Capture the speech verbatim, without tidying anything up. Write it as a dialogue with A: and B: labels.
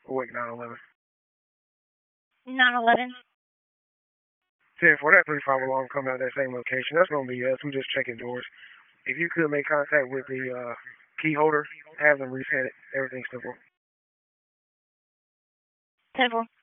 A: Wait, nine eleven.
B: nine eleven.
A: ten four, that three five alarm coming out of that same location. That's going to be us. I'm just checking doors. If you could make contact with the uh, key holder, have them reset it. Everything's simple.
B: ten four.